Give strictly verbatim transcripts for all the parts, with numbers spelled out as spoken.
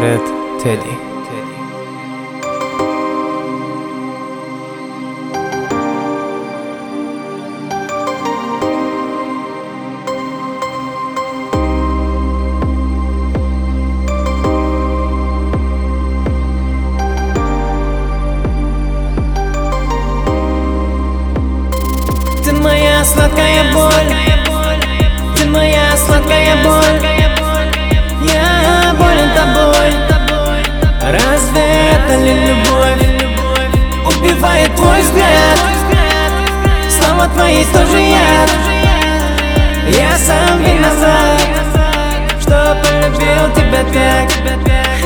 Red Teddy. Ты моя сладкая боль, ты моя сладкая боль. Я болен тобой. Разве это не любовь? Убивает твой взгляд. Слова твои тоже яд. Я сам виноват, что полюбил тебя так.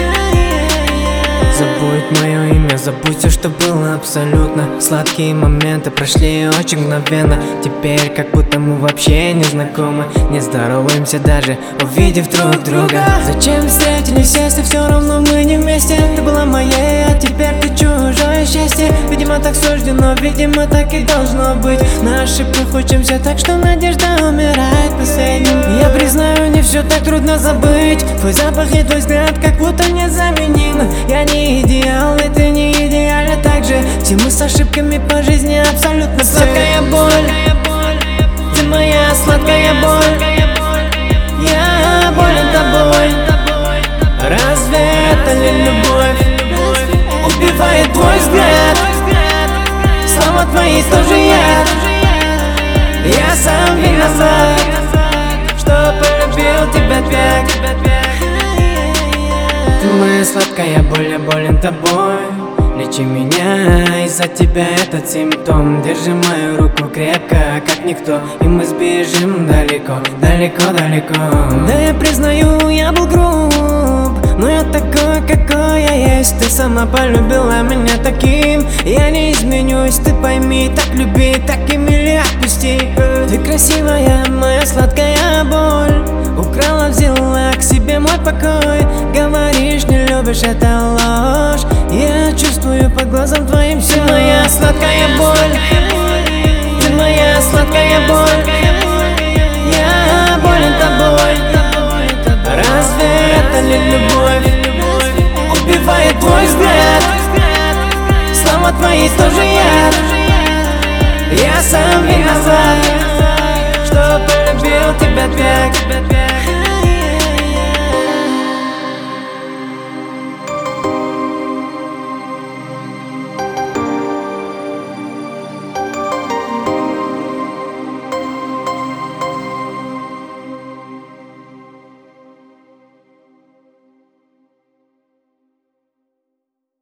Забудь мое имя, забудь все, что было абсолютно. Сладкие моменты прошли очень мгновенно. Теперь как будто мы вообще не знакомы. Не здороваемся даже, увидев друг друга. Зачем встретились, если все равно мы не вместе? Ты была моей, а теперь ты чужое счастье. Видимо так суждено, видимо так и должно быть. На ошибках учимся, так что надежда умирает последним. Я признаю, не все так трудно забыть. Твой запах и твой взгляд как будто незаменимы. Я не идеал, и ты не идеальна так же. Все мы с ошибками по жизни абсолютно. Сладкая боль, ты моя сладкая боль. Я болен тобой. Разве это не любовь? Убивает твой взгляд. Слова твои тоже яд. Я сам виноват, что полюбил тебя так. Ты моя сладкая боль, я болен тобой. Лечи меня, из-за тебя этот симптом. Держи мою руку крепко, как никто, и мы сбежим далеко, далеко, далеко. Да, я признаю, я был груб, но я такой, какой я есть. Ты сама полюбила меня таким. Я не изменюсь, ты пойми, так люби, так и мили отпусти. Ты красивая, моя сладкая боль. Украла, взяла к себе мой покой. Говоришь, не любишь, это ложь. Я чувствую по глазам твоим все. Ты моя сладкая боль, ты моя сладкая боль. Я болен тобой. Разве это не любовь? Убивает твой взгляд. Слова твои тоже яд. Я сам виноват, что полюбил тебя так.